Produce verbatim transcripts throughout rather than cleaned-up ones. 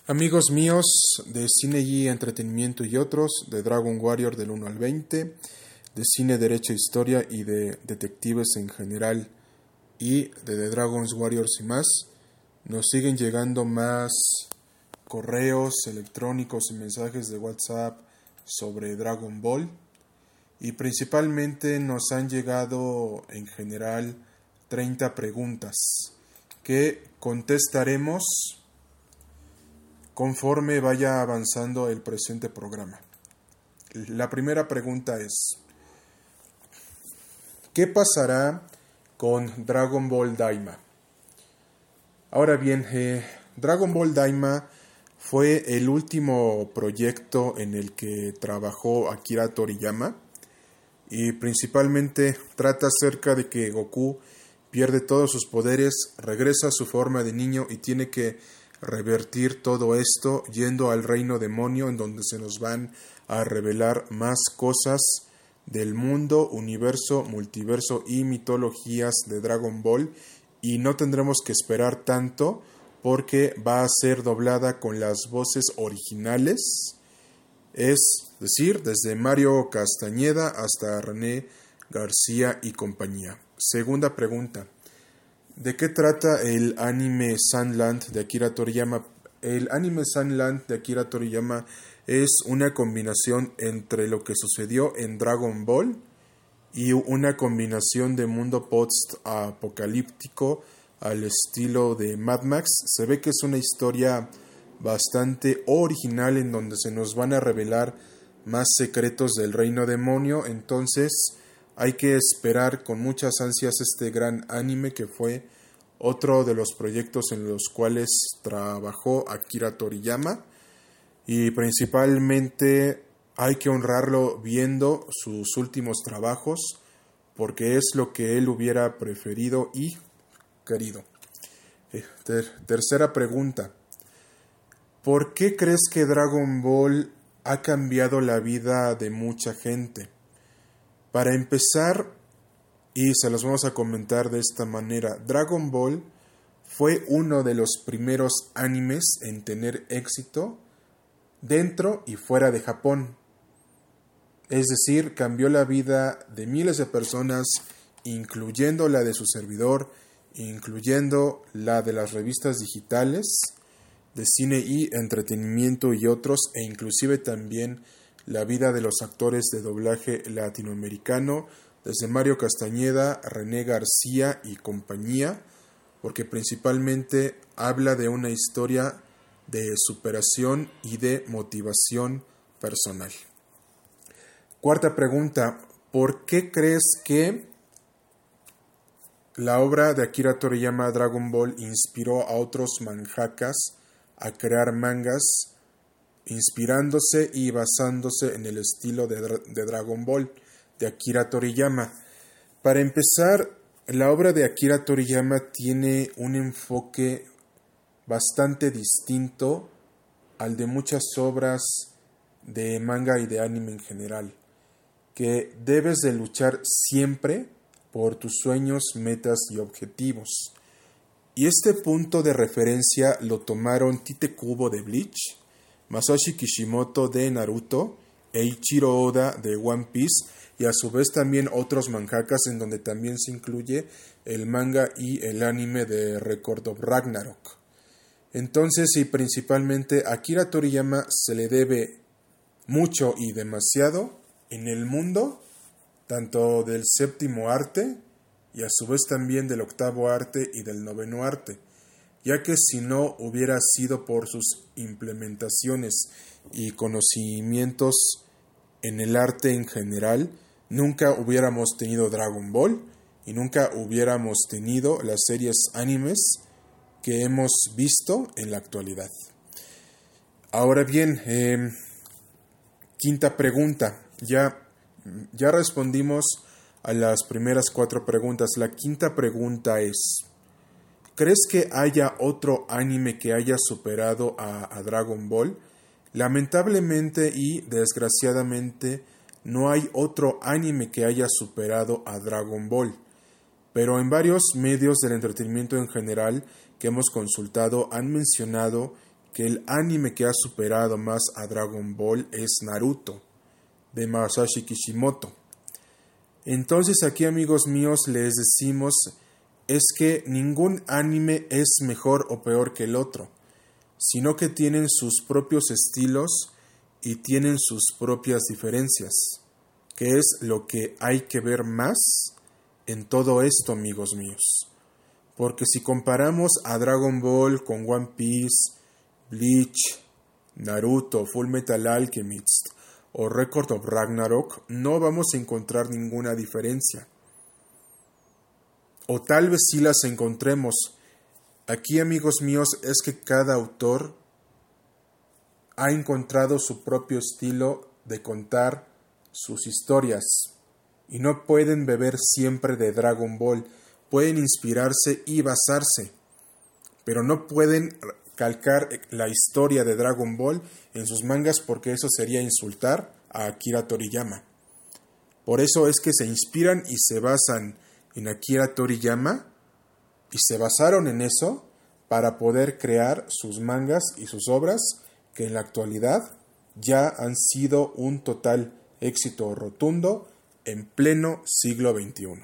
Amigos míos de Cine y Entretenimiento y otros, de Dragon Warrior del uno al veinte, de Cine, Derecho e Historia y de Detectives en general y de The Dragon's Warriors y más, nos siguen llegando más correos electrónicos y mensajes de WhatsApp sobre Dragon Ball y principalmente nos han llegado en general treinta preguntas que contestaremos conforme vaya avanzando el presente programa. La primera pregunta es: ¿qué pasará con Dragon Ball Daima? Ahora bien, eh, Dragon Ball Daima fue el último proyecto en el que trabajó Akira Toriyama y principalmente trata acerca de que Goku pierde todos sus poderes, regresa a su forma de niño y tiene que revertir todo esto yendo al reino demonio, en donde se nos van a revelar más cosas del mundo, universo, multiverso y mitologías de Dragon Ball, y no tendremos que esperar tanto porque va a ser doblada con las voces originales, es decir, desde Mario Castañeda hasta René García y compañía. Segunda pregunta: ¿de qué trata el anime Sandland de Akira Toriyama? El anime Sandland de Akira Toriyama es una combinación entre lo que sucedió en Dragon Ball y una combinación de mundo post-apocalíptico al estilo de Mad Max. Se ve que es una historia bastante original en donde se nos van a revelar más secretos del reino demonio, entonces hay que esperar con muchas ansias este gran anime que fue otro de los proyectos en los cuales trabajó Akira Toriyama, y principalmente hay que honrarlo viendo sus últimos trabajos porque es lo que él hubiera preferido y querido. Ter- tercera pregunta: ¿por qué crees que Dragon Ball ha cambiado la vida de mucha gente? Para empezar, y se los vamos a comentar de esta manera, Dragon Ball fue uno de los primeros animes en tener éxito dentro y fuera de Japón. Es decir, cambió la vida de miles de personas, incluyendo la de su servidor, incluyendo la de las revistas digitales, de cine y entretenimiento y otros, e inclusive también la vida de los actores de doblaje latinoamericano, desde Mario Castañeda, René García y compañía, porque principalmente habla de una historia de superación y de motivación personal. Cuarta pregunta: ¿por qué crees que la obra de Akira Toriyama, Dragon Ball, inspiró a otros mangakas a crear mangas inspirándose y basándose en el estilo de, Dra- de Dragon Ball de Akira Toriyama? Para empezar, la obra de Akira Toriyama tiene un enfoque bastante distinto al de muchas obras de manga y de anime en general, que debes de luchar siempre por tus sueños, metas y objetivos. Y este punto de referencia lo tomaron Tite Kubo de Bleach, Masashi Kishimoto de Naruto, Eiichiro Oda de One Piece, y a su vez también otros mangakas, en donde también se incluye el manga y el anime de Record of Ragnarok. Entonces, y principalmente a Akira Toriyama se le debe mucho y demasiado en el mundo, tanto del séptimo arte y a su vez también del octavo arte y del noveno arte, ya que si no hubiera sido por sus implementaciones y conocimientos en el arte en general, nunca hubiéramos tenido Dragon Ball y nunca hubiéramos tenido las series animes que hemos visto en la actualidad. Ahora bien, eh, quinta pregunta. Ya, ya respondimos a las primeras cuatro preguntas. La quinta pregunta es: ¿crees que haya otro anime que haya superado a, a Dragon Ball? Lamentablemente y desgraciadamente no hay otro anime que haya superado a Dragon Ball, pero en varios medios del entretenimiento en general que hemos consultado han mencionado que el anime que ha superado más a Dragon Ball es Naruto, de Masashi Kishimoto. Entonces aquí, amigos míos, les decimos es que ningún anime es mejor o peor que el otro, sino que tienen sus propios estilos y tienen sus propias diferencias, que es lo que hay que ver más en todo esto, amigos míos. Porque si comparamos a Dragon Ball con One Piece, Bleach, Naruto, Full Metal Alchemist o Record of Ragnarok, no vamos a encontrar ninguna diferencia. O tal vez sí las encontremos. Aquí, amigos míos, es que cada autor ha encontrado su propio estilo de contar sus historias y no pueden beber siempre de Dragon Ball. Pueden inspirarse y basarse, pero no pueden calcar la historia de Dragon Ball en sus mangas porque eso sería insultar a Akira Toriyama. Por eso es que se inspiran y se basan en Akira Toriyama y se basaron en eso para poder crear sus mangas y sus obras que en la actualidad ya han sido un total éxito rotundo en pleno siglo veintiuno.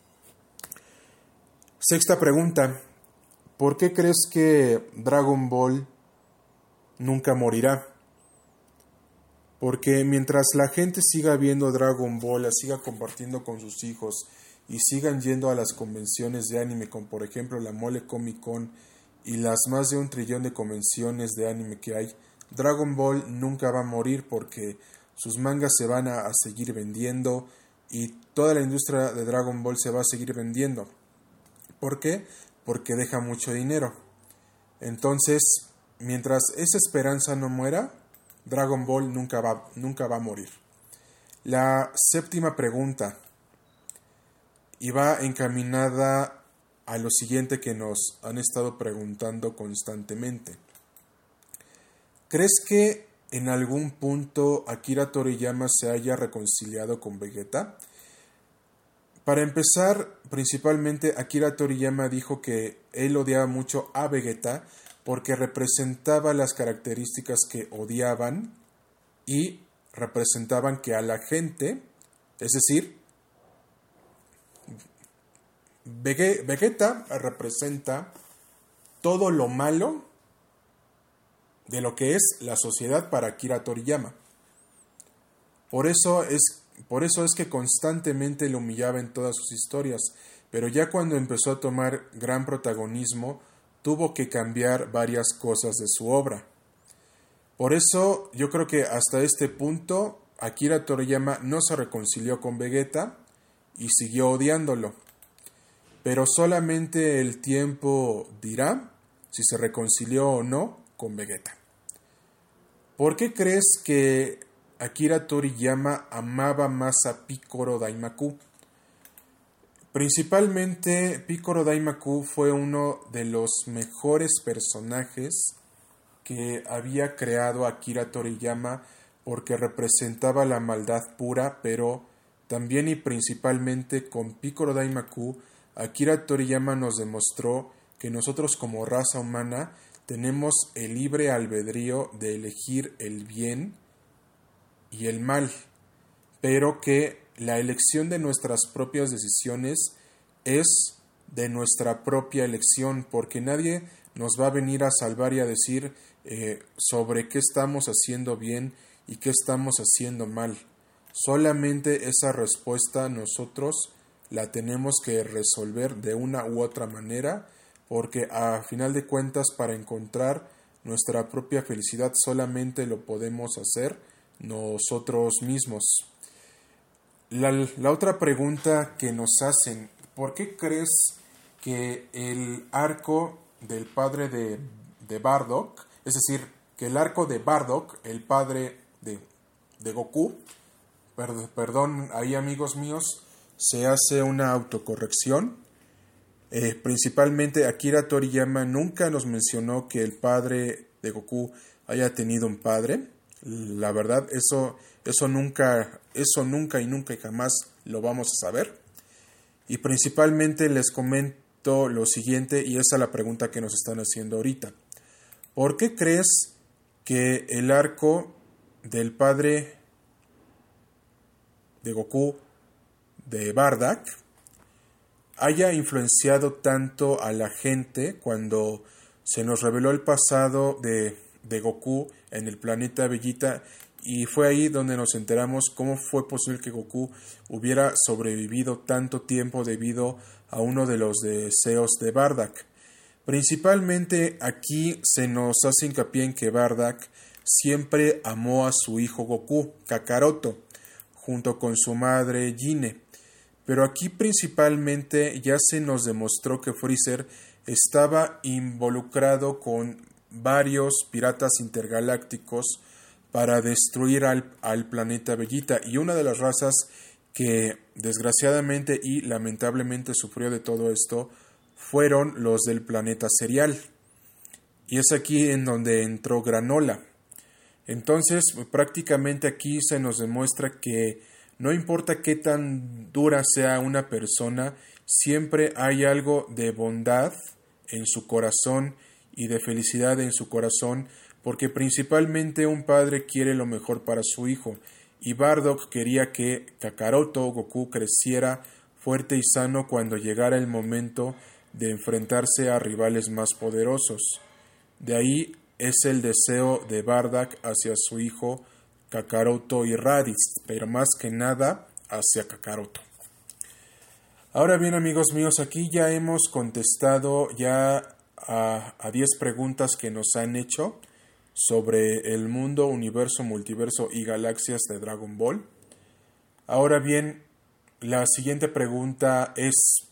Sexta pregunta: ¿por qué crees que Dragon Ball nunca morirá? Porque mientras la gente siga viendo Dragon Ball, la siga compartiendo con sus hijos y sigan yendo a las convenciones de anime, como por ejemplo la Mole Comic Con y las más de un trillón de convenciones de anime que hay, Dragon Ball nunca va a morir porque sus mangas se van a, a seguir vendiendo y toda la industria de Dragon Ball se va a seguir vendiendo. ¿Por qué? Porque deja mucho dinero. Entonces, mientras esa esperanza no muera, Dragon Ball nunca va, nunca va a morir. La séptima pregunta, y va encaminada a lo siguiente que nos han estado preguntando constantemente. ¿Crees que en algún punto Akira Toriyama se haya reconciliado con Vegeta? Para empezar, principalmente Akira Toriyama dijo que él odiaba mucho a Vegeta porque representaba las características que odiaban y representaban que a la gente, es decir, Vegeta representa todo lo malo de lo que es la sociedad para Akira Toriyama. Por eso es Por eso es que constantemente lo humillaba en todas sus historias, pero ya cuando empezó a tomar gran protagonismo, tuvo que cambiar varias cosas de su obra. Por eso yo creo que hasta este punto Akira Toriyama no se reconcilió con Vegeta y siguió odiándolo. Pero solamente el tiempo dirá si se reconcilió o no con Vegeta. ¿Por qué crees que Akira Toriyama amaba más a Picoro Daimaku? Principalmente Picoro Daimaku fue uno de los mejores personajes que había creado Akira Toriyama porque representaba la maldad pura, pero también y principalmente con Picoro Daimaku, Akira Toriyama nos demostró que nosotros como raza humana tenemos el libre albedrío de elegir el bien y el mal, pero que la elección de nuestras propias decisiones es de nuestra propia elección, porque nadie nos va a venir a salvar y a decir eh, sobre qué estamos haciendo bien y qué estamos haciendo mal. Solamente esa respuesta nosotros la tenemos que resolver de una u otra manera, porque a final de cuentas para encontrar nuestra propia felicidad solamente lo podemos hacer nosotros mismos. La, la otra pregunta que nos hacen: ¿por qué crees que el arco del padre de, de Bardock, es decir, que el arco de Bardock, el padre de, de Goku, perd, perdón, ahí amigos míos, se hace una autocorrección? Eh, principalmente Akira Toriyama nunca nos mencionó que el padre de Goku haya tenido un padre. La verdad, eso, eso nunca, eso nunca y nunca y jamás lo vamos a saber. Y principalmente les comento lo siguiente, y esa es la pregunta que nos están haciendo ahorita. ¿Por qué crees que el arco del padre de Goku, de Bardock, haya influenciado tanto a la gente cuando se nos reveló el pasado de, de Goku en el planeta Vegeta? Y fue ahí donde nos enteramos cómo fue posible que Goku hubiera sobrevivido tanto tiempo debido a uno de los deseos de Bardock. Principalmente aquí se nos hace hincapié en que Bardock siempre amó a su hijo Goku, Kakaroto, junto con su madre Gine. Pero aquí principalmente ya se nos demostró que Freezer estaba involucrado con varios piratas intergalácticos para destruir al, al planeta Vegeta, y una de las razas que desgraciadamente y lamentablemente sufrió de todo esto fueron los del planeta Cereal, y es aquí en donde entró Granola. Entonces prácticamente aquí se nos demuestra que no importa qué tan dura sea una persona, siempre hay algo de bondad en su corazón y de felicidad en su corazón, porque principalmente un padre quiere lo mejor para su hijo, y Bardock quería que Kakaroto, Goku, creciera fuerte y sano cuando llegara el momento de enfrentarse a rivales más poderosos. De ahí es el deseo de Bardock hacia su hijo Kakaroto y Raditz, pero más que nada hacia Kakaroto. Ahora bien, amigos míos, aquí ya hemos contestado ya a diez preguntas que nos han hecho sobre el mundo, universo, multiverso y galaxias de Dragon Ball. Ahora bien, la siguiente pregunta es: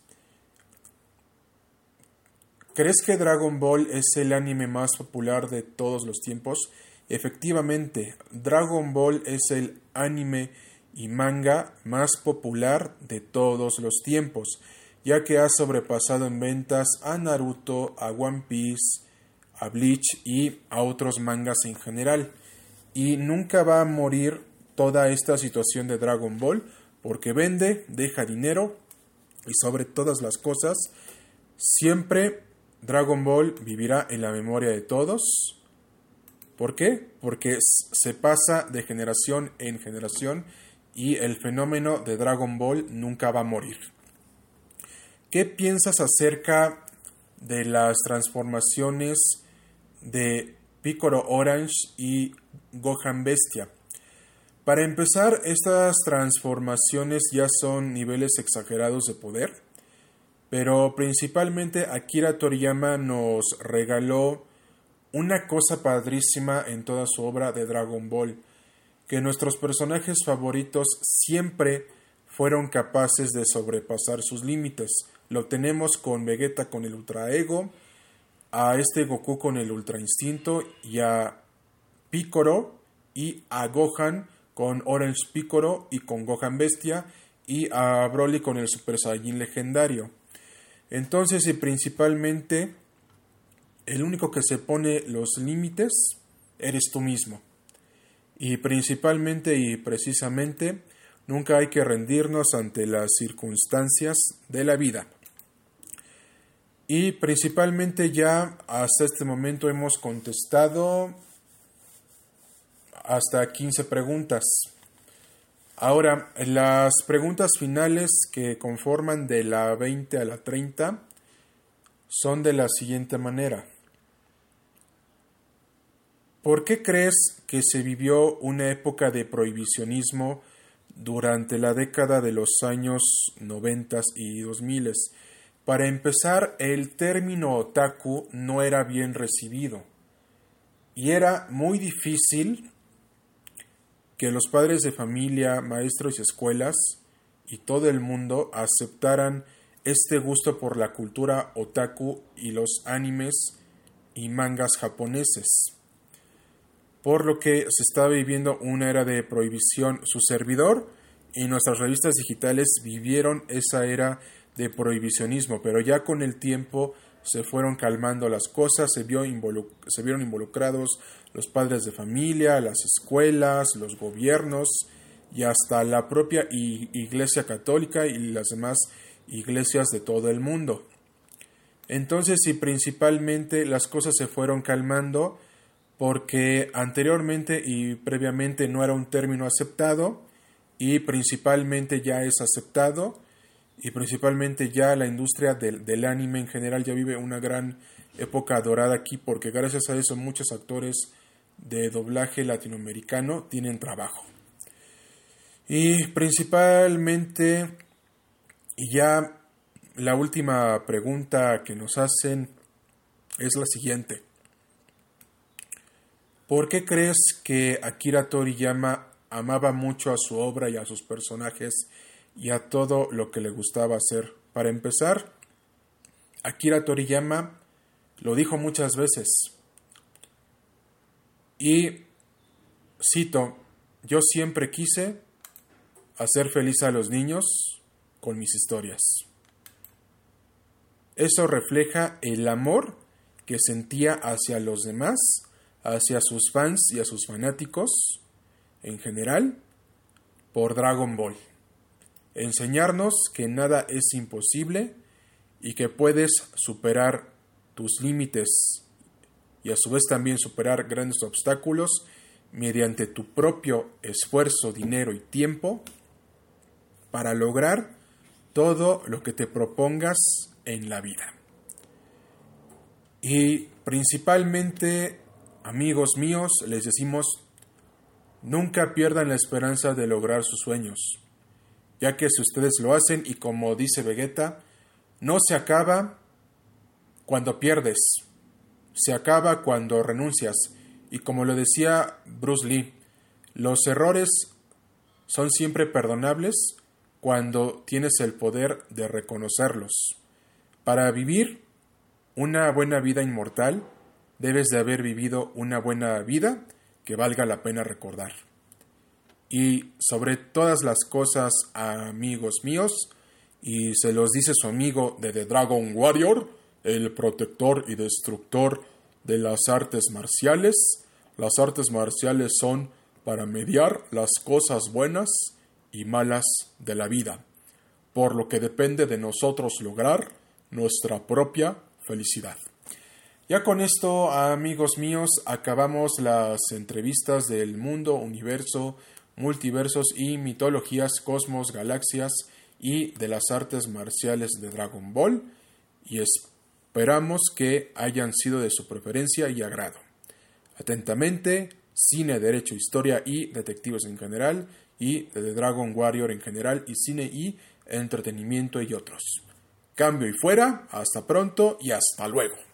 ¿crees que Dragon Ball es el anime más popular de todos los tiempos? Efectivamente, Dragon Ball es el anime y manga más popular de todos los tiempos, ya que ha sobrepasado en ventas a Naruto, a One Piece, a Bleach y a otros mangas en general. Y nunca va a morir toda esta situación de Dragon Ball, porque vende, deja dinero y sobre todas las cosas, siempre Dragon Ball vivirá en la memoria de todos. ¿Por qué? Porque se pasa de generación en generación y el fenómeno de Dragon Ball nunca va a morir. ¿Qué piensas acerca de las transformaciones de Piccolo Orange y Gohan Bestia? Para empezar, estas transformaciones ya son niveles exagerados de poder, pero principalmente Akira Toriyama nos regaló una cosa padrísima en toda su obra de Dragon Ball, que nuestros personajes favoritos siempre fueron capaces de sobrepasar sus límites. Lo tenemos con Vegeta con el Ultra Ego, a este Goku con el Ultra Instinto, y a Piccolo y a Gohan con Orange Piccolo y con Gohan Bestia, y a Broly con el Super Saiyajin legendario. Entonces, y principalmente, el único que se pone los límites eres tú mismo. Y principalmente y precisamente, nunca hay que rendirnos ante las circunstancias de la vida. Y principalmente ya hasta este momento hemos contestado hasta quince preguntas. Ahora, las preguntas finales que conforman de la veinte a la treinta son de la siguiente manera. ¿Por qué crees que se vivió una época de prohibicionismo durante la década de los años noventa y dos mil? Para empezar, el término otaku no era bien recibido y era muy difícil que los padres de familia, maestros y escuelas y todo el mundo aceptaran este gusto por la cultura otaku y los animes y mangas japoneses, por lo que se estaba viviendo una era de prohibición. Su servidor y nuestras revistas digitales vivieron esa era de prohibicionismo, pero ya con el tiempo se fueron calmando las cosas, se, vio involu- se vieron involucrados los padres de familia, las escuelas, los gobiernos y hasta la propia Iglesia Católica y las demás iglesias de todo el mundo. Entonces, sí, principalmente las cosas se fueron calmando porque anteriormente y previamente no era un término aceptado y principalmente ya es aceptado y principalmente ya la industria del, del anime en general ya vive una gran época dorada aquí porque gracias a eso muchos actores de doblaje latinoamericano tienen trabajo. Y principalmente, y ya la última pregunta que nos hacen es la siguiente. ¿Por qué crees que Akira Toriyama amaba mucho a su obra y a sus personajes y a todo lo que le gustaba hacer? Para empezar, Akira Toriyama lo dijo muchas veces. Y cito, yo siempre quise hacer feliz a los niños con mis historias. Eso refleja el amor que sentía hacia los demás, hacia sus fans y a sus fanáticos en general por Dragon Ball. Enseñarnos que nada es imposible y que puedes superar tus límites y a su vez también superar grandes obstáculos mediante tu propio esfuerzo, dinero y tiempo para lograr todo lo que te propongas en la vida. Y principalmente, amigos míos, les decimos, nunca pierdan la esperanza de lograr sus sueños, ya que si ustedes lo hacen, y como dice Vegeta, no se acaba cuando pierdes, se acaba cuando renuncias. Y como lo decía Bruce Lee, los errores son siempre perdonables cuando tienes el poder de reconocerlos. Para vivir una buena vida inmortal, debes de haber vivido una buena vida que valga la pena recordar. Y sobre todas las cosas, amigos míos, y se los dice su amigo de The Dragon Warrior, el protector y destructor de las artes marciales. Las artes marciales son para mediar las cosas buenas y malas de la vida, por lo que depende de nosotros lograr nuestra propia felicidad. Ya con esto, amigos míos, acabamos las entrevistas del mundo, universo, multiversos y mitologías, cosmos, galaxias y de las artes marciales de Dragon Ball, y esperamos que hayan sido de su preferencia y agrado. Atentamente, cine, derecho, historia y detectives en general, y de The Dragon Warrior en general, y cine y entretenimiento y otros. Cambio y fuera, hasta pronto y hasta luego.